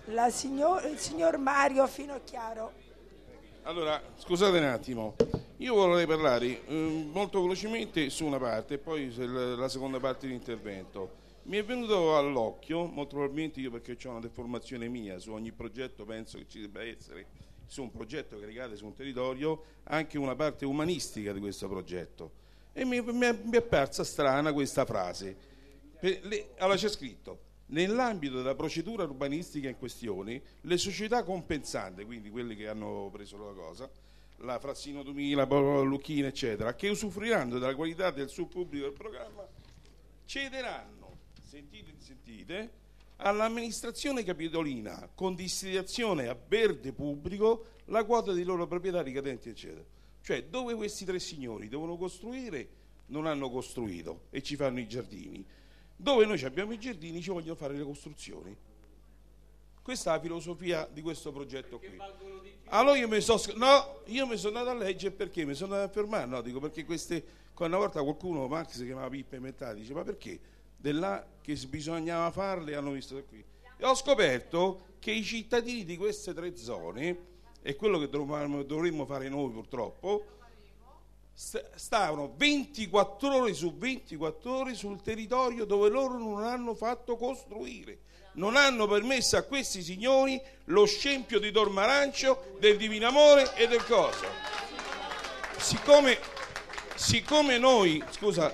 il signor Mario Finocchiaro. Allora, scusate un attimo, io vorrei parlare molto velocemente su una parte e poi la seconda parte dell'intervento. Mi è venuto all'occhio, molto probabilmente io perché ho una deformazione mia, su ogni progetto penso che ci debba essere, su un progetto che ricade su un territorio, anche una parte umanistica di questo progetto. E mi è apparsa strana questa frase. Allora c'è scritto: nell'ambito della procedura urbanistica in questione, le società compensanti, quindi quelli che hanno preso la cosa, la Frassino 2000, Lucchina, eccetera, che usufruiranno della qualità del pubblico del programma, cederanno, sentite, all'amministrazione capitolina con destinazione a verde pubblico la quota dei loro proprietà ricadenti, eccetera. Cioè, dove questi tre signori devono costruire, non hanno costruito e ci fanno i giardini. Dove noi abbiamo i giardini ci vogliono fare le costruzioni. Questa è la filosofia di questo progetto qui. Allora io mi sono andato a leggere perché mi sono andato a fermare, no, dico perché una volta qualcuno, Max si chiamava Pippa Mentati, dice ma perché? Là che bisognava farle hanno visto da qui. E ho scoperto che i cittadini di queste tre zone, e quello che dovremmo fare noi purtroppo, stavano 24 ore su 24 ore sul territorio dove loro non hanno fatto costruire, non hanno permesso a questi signori lo scempio di Dormarancio, del Divino Amore e del coso. Siccome noi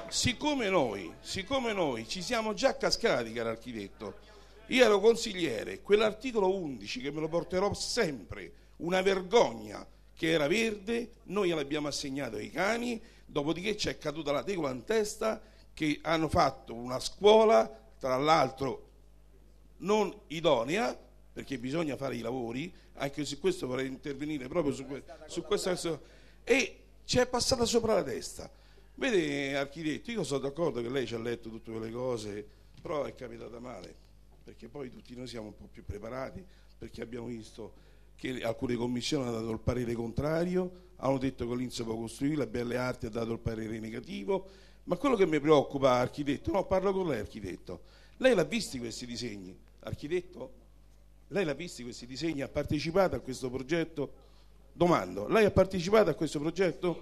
ci siamo già cascati, caro architetto, io ero consigliere, quell'articolo 11 che me lo porterò sempre, una vergogna, che era verde, noi l'abbiamo assegnato ai cani, dopodiché c'è caduta la tegola in testa, che hanno fatto una scuola, tra l'altro non idonea, perché bisogna fare i lavori, anche su questo vorrei intervenire proprio su questo, e ci è passata sopra la testa. Vede, architetto, io sono d'accordo che lei ci ha letto tutte quelle cose, però è capitata male, perché poi tutti noi siamo un po' più preparati, perché abbiamo visto che alcune commissioni hanno dato il parere contrario, hanno detto che l'Inps può costruire, la Belle Arti ha dato il parere negativo, ma quello che mi preoccupa, architetto, no, parlo con lei, architetto, lei l'ha visti questi disegni, architetto? Lei l'ha visti questi disegni, ha partecipato a questo progetto? Domando, lei ha partecipato a questo progetto?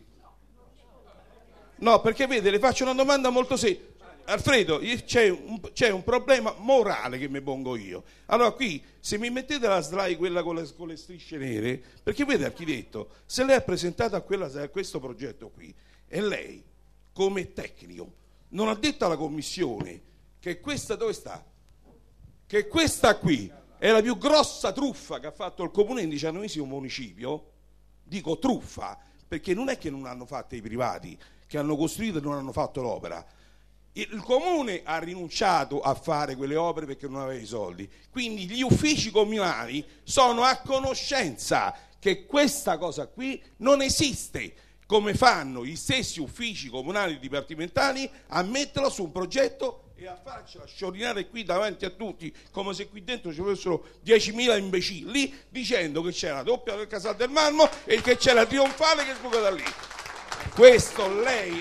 No, perché vede, le faccio una domanda molto semplice. Alfredo, c'è un problema morale che mi pongo io. Allora qui, se mi mettete la slide, quella con le strisce nere, perché vede architetto, se lei ha presentato a questo progetto qui, e lei, come tecnico, non ha detto alla commissione che questa dove sta? Che questa qui è la più grossa truffa che ha fatto il comune in 19° municipio, dico truffa, perché non è che non hanno fatto i privati, che hanno costruito e non hanno fatto l'opera. Il comune ha rinunciato a fare quelle opere perché non aveva i soldi, quindi gli uffici comunali sono a conoscenza che questa cosa qui non esiste, come fanno gli stessi uffici comunali dipartimentali a metterla su un progetto e a farcela sciorinare qui davanti a tutti come se qui dentro ci fossero 10.000 imbecilli dicendo che c'è la doppia del Casal del Marmo e che c'è la Trionfale che sbuca da lì. Questo lei,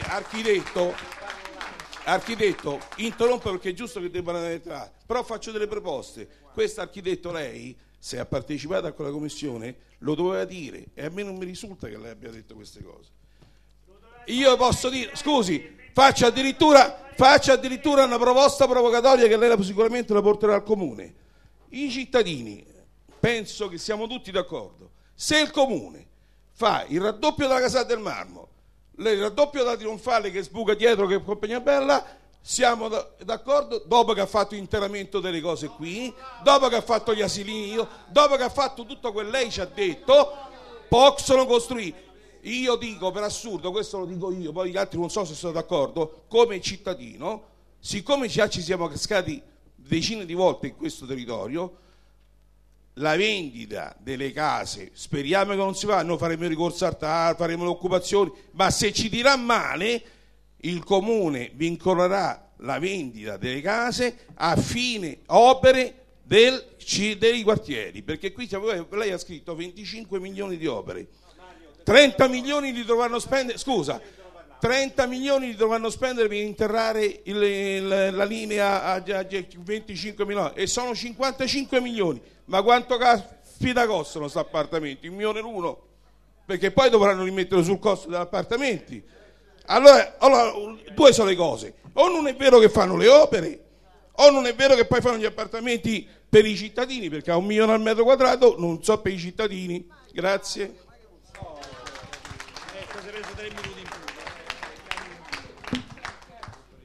architetto, interrompo perché è giusto che debbano entrare, però faccio delle proposte. Questo architetto, lei, se ha partecipato a quella commissione, lo doveva dire, e a me non mi risulta che lei abbia detto queste cose. Io posso dire, scusi, faccio addirittura una proposta provocatoria che lei sicuramente la porterà al comune. I cittadini, penso che siamo tutti d'accordo, se il comune fa il raddoppio della Casal del Marmo, il raddoppio della Trionfale che sbuca dietro che è Compagnia Bella, siamo d'accordo, dopo che ha fatto l'interramento delle cose qui, dopo che ha fatto gli asilini, dopo che ha fatto tutto quello che lei ci ha detto, possono costruire. Io dico, per assurdo, questo lo dico io, poi gli altri non so se sono d'accordo, come cittadino, siccome già ci siamo cascati decine di volte in questo territorio, la vendita delle case, speriamo che non si fa, noi faremo ricorso al TAR, faremo le occupazioni, ma se ci dirà male, il comune vincolerà la vendita delle case a fine opere dei quartieri, perché qui lei ha scritto 25 milioni di opere, 30 milioni li dovranno spendere, scusa, 30 milioni li dovranno spendere per interrare la linea a 25 milioni e sono 55 milioni. Ma quanto caspita costano questi appartamenti? 1 milione l'uno? Perché poi dovranno rimettere sul costo degli appartamenti. Allora, due sono le cose: o non è vero che fanno le opere, o non è vero che poi fanno gli appartamenti per i cittadini, perché a 1 milione al metro quadrato non so per i cittadini. Grazie.